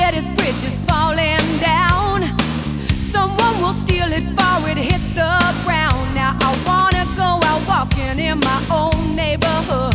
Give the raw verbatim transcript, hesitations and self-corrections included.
that his bridge is falling down. Someone will steal it before it hits the ground. Now I wanna go out walking in my own neighborhood.